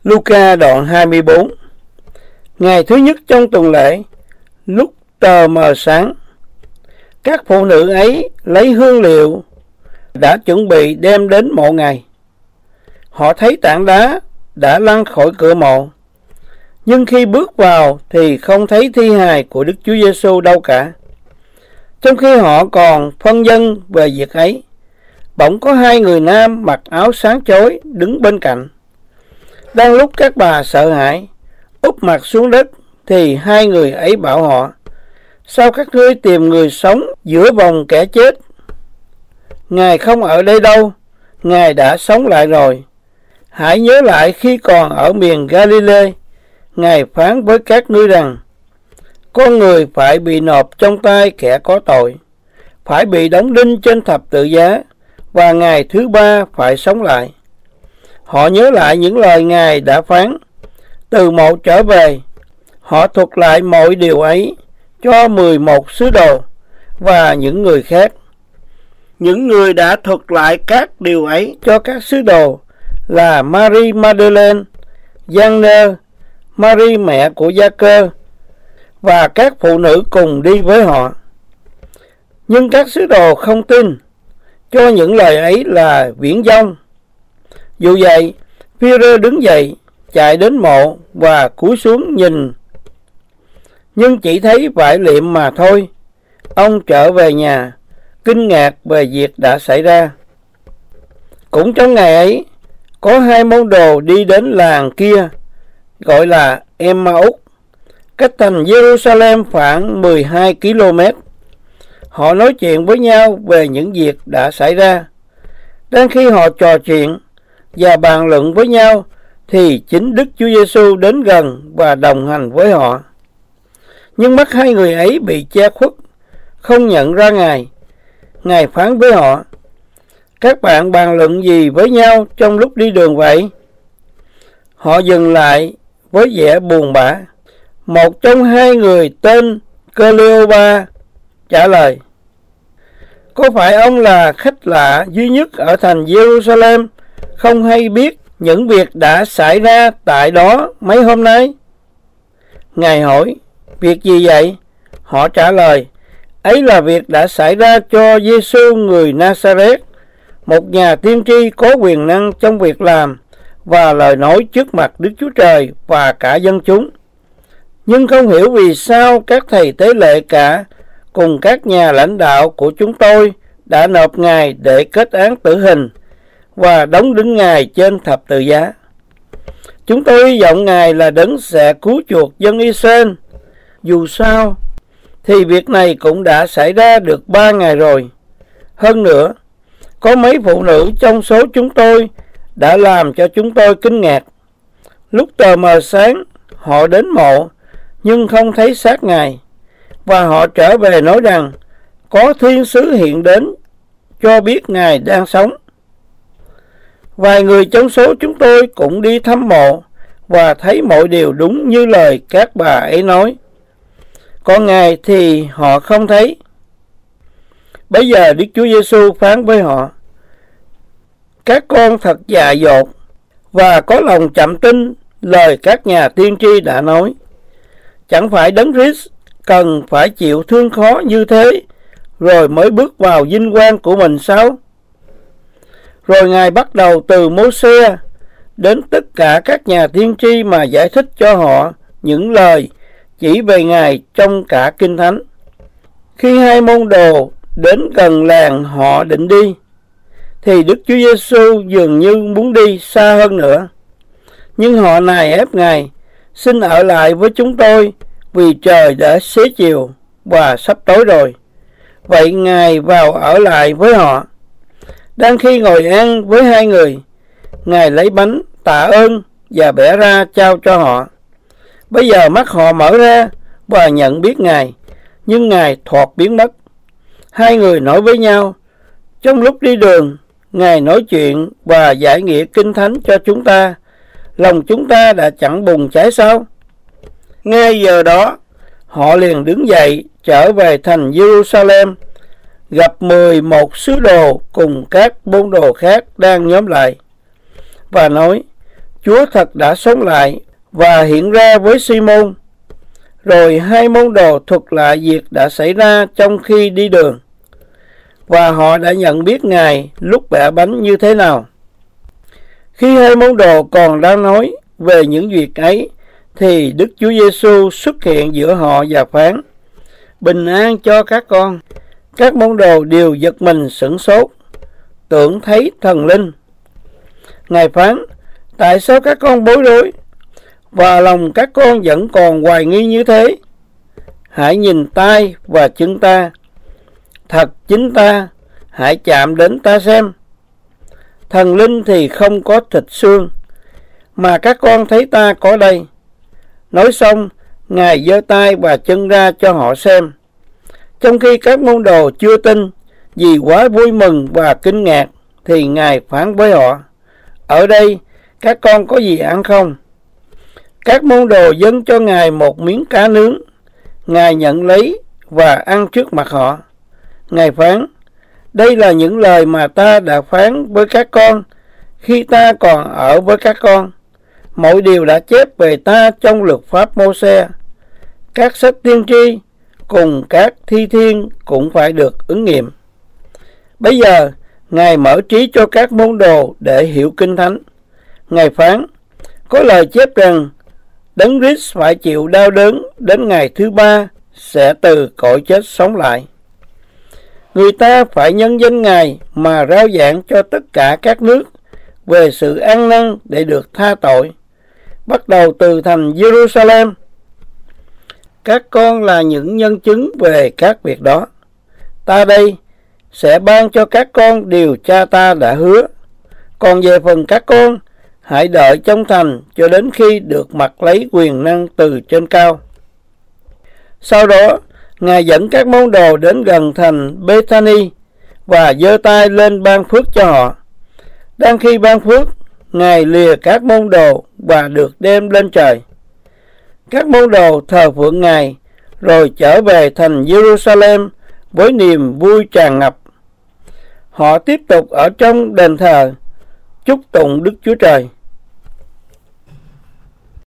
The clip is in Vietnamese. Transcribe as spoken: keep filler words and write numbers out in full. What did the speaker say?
Luca đoạn hai mươi bốn. Ngày thứ nhất trong tuần lễ, lúc tờ mờ sáng, các phụ nữ ấy lấy hương liệu đã chuẩn bị đem đến mộ Ngài. Họ thấy tảng đá đã lăn khỏi cửa mộ, nhưng khi bước vào thì không thấy thi hài của Đức Chúa Giêsu đâu cả. Trong khi họ còn phân vân về việc ấy, bỗng có hai người nam mặc áo sáng chói đứng bên cạnh. Đang lúc các bà sợ hãi úp mặt xuống đất, thì hai người ấy bảo họ: sao các ngươi tìm người sống giữa vòng kẻ chết? Ngài không ở đây đâu, Ngài đã sống lại rồi. Hãy nhớ lại khi còn ở miền Galilee, Ngài phán với các ngươi rằng con người phải bị nộp trong tay kẻ có tội, phải bị đóng đinh trên thập tự giá, và ngày thứ ba phải sống lại. Họ nhớ lại những lời Ngài đã phán. Từ mộ trở về, họ thuật lại mọi điều ấy cho mười một sứ đồ và những người khác. Những người đã thuật lại các điều ấy cho các sứ đồ là Marie Magdalene, Giăng-nơ, Marie mẹ của Gia-cơ và các phụ nữ cùng đi với họ. Nhưng các sứ đồ không tin, cho những lời ấy là viển vông. Dù vậy, Phi-rơ đứng dậy, chạy đến mộ và cúi xuống nhìn, nhưng chỉ thấy vải liệm mà thôi. Ông trở về nhà, kinh ngạc về việc đã xảy ra. Cũng trong ngày ấy, có hai môn đồ đi đến làng kia, gọi là Emma-út, cách thành Giê-ru-sa-lem khoảng mười hai ki lô mét. Họ nói chuyện với nhau về những việc đã xảy ra. Đang khi họ trò chuyện và bàn luận với nhau, thì chính Đức Chúa Giêsu đến gần và đồng hành với họ. Nhưng mắt hai người ấy bị che khuất, không nhận ra Ngài. Ngài phán với họ: các bạn bàn luận gì với nhau trong lúc đi đường vậy? Họ dừng lại với vẻ buồn bã. Một trong hai người tên Cleopa trả lời: có phải ông là khách lạ duy nhất ở thành Giê-ru-sa-lem, không hay biết những việc đã xảy ra tại đó mấy hôm nay? Ngài hỏi: việc gì vậy? Họ trả lời: ấy là việc đã xảy ra cho Giêsu người Na-sa-rét, một nhà tiên tri có quyền năng trong việc làm và lời nói trước mặt Đức Chúa Trời và cả dân chúng. Nhưng không hiểu vì sao các thầy tế lệ cả cùng các nhà lãnh đạo của chúng tôi đã nộp Ngài để kết án tử hình và đóng đinh Ngài trên thập tự giá. Chúng tôi hy vọng Ngài là đấng sẽ cứu chuộc dân Israel. Dù sao thì việc này cũng đã xảy ra được ba ngày rồi. Hơn nữa, có mấy phụ nữ trong số chúng tôi đã làm cho chúng tôi kinh ngạc. Lúc tờ mờ sáng, họ đến mộ nhưng không thấy xác Ngài, và họ trở về nói rằng có thiên sứ hiện đến cho biết Ngài đang sống. Vài người trong số chúng tôi cũng đi thăm mộ và thấy mọi điều đúng như lời các bà ấy nói. Còn Ngài thì họ không thấy. Bây giờ Đức Chúa Giêsu phán với họ: các con thật dại dột và có lòng chậm tin lời các nhà tiên tri đã nói. Chẳng phải Đấng Christ cần phải chịu thương khó như thế rồi mới bước vào vinh quang của mình sao? Rồi Ngài bắt đầu từ Mô-sê đến tất cả các nhà tiên tri mà giải thích cho họ những lời chỉ về Ngài trong cả Kinh Thánh. Khi hai môn đồ đến gần làng họ định đi, thì Đức Chúa Giêsu dường như muốn đi xa hơn nữa. Nhưng họ nài ép Ngài: xin ở lại với chúng tôi, vì trời đã xế chiều và sắp tối rồi. Vậy Ngài vào ở lại với họ. Đang khi ngồi ăn với hai người, Ngài lấy bánh tạ ơn và bẻ ra trao cho họ. Bây giờ mắt họ mở ra và nhận biết Ngài, nhưng Ngài thoạt biến mất. Hai người nói với nhau: trong lúc đi đường, Ngài nói chuyện và giải nghĩa Kinh Thánh cho chúng ta, lòng chúng ta đã chẳng bùng cháy sao? Ngay giờ đó, họ liền đứng dậy trở về thành Giê-ru-sa-lem, gặp mười một sứ đồ cùng các môn đồ khác đang nhóm lại, và nói: Chúa thật đã sống lại và hiện ra với Si-môn. Rồi hai môn đồ thuật lại việc đã xảy ra trong khi đi đường, và họ đã nhận biết Ngài lúc bẻ bánh như thế nào. Khi hai môn đồ còn đang nói về những việc ấy, thì Đức Chúa Giêsu xuất hiện giữa họ và phán: bình an cho các con. Các môn đồ đều giật mình sửng sốt, tưởng thấy thần linh. Ngài phán: tại sao các con bối rối, và lòng các con vẫn còn hoài nghi như thế? Hãy nhìn tay và chân ta, thật chính ta, hãy chạm đến ta xem. Thần linh thì không có thịt xương, mà các con thấy ta có đây. Nói xong, Ngài giơ tay và chân ra cho họ xem. Trong khi các môn đồ chưa tin, vì quá vui mừng và kinh ngạc, thì Ngài phán với họ: ở đây các con có gì ăn không? Các môn đồ dâng cho Ngài một miếng cá nướng. Ngài nhận lấy và ăn trước mặt họ. Ngài phán: đây là những lời mà ta đã phán với các con khi ta còn ở với các con. Mọi điều đã chép về ta trong luật pháp Mô-se, các sách tiên tri cùng các thi thiên cũng phải được ứng nghiệm. Bây giờ Ngài mở trí cho các môn đồ để hiểu kinh thánh. Ngài phán: có lời chép rằng Đấng Christ phải chịu đau đớn, đến ngày thứ ba sẽ từ cõi chết sống lại. Người ta phải nhân danh Ngài mà rao giảng cho tất cả các nước về sự ăn năn để được tha tội, bắt đầu từ thành Jerusalem. Các con là những nhân chứng về các việc đó. Ta đây sẽ ban cho các con điều cha ta đã hứa. Còn về phần các con, hãy đợi trong thành cho đến khi được mặc lấy quyền năng từ trên cao. Sau đó, Ngài dẫn các môn đồ đến gần thành Bethany và giơ tay lên ban phước cho họ. Đang khi ban phước, Ngài lìa các môn đồ và được đem lên trời. Các môn đồ thờ phượng Ngài, rồi trở về thành Jerusalem với niềm vui tràn ngập. Họ tiếp tục ở trong đền thờ, chúc tụng Đức Chúa Trời.